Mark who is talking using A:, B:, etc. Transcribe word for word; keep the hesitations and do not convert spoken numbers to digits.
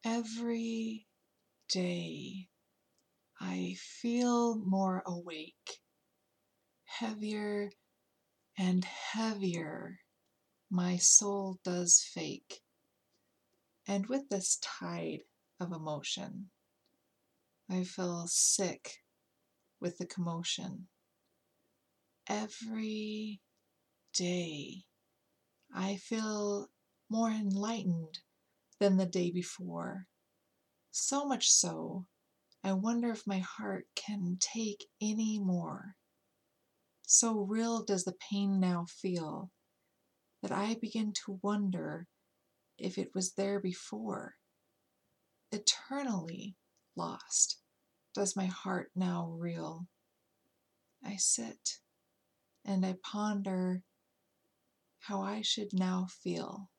A: Every day I feel more awake, heavier and heavier my soul does fake, and with this tide of emotion I feel sick with the commotion. Every day I feel more enlightened than the day before, so much so I wonder if my heart can take any more. So real does the pain now feel that I begin to wonder if it was there before. Eternally lost does my heart now reel. I sit and I ponder how I should now feel.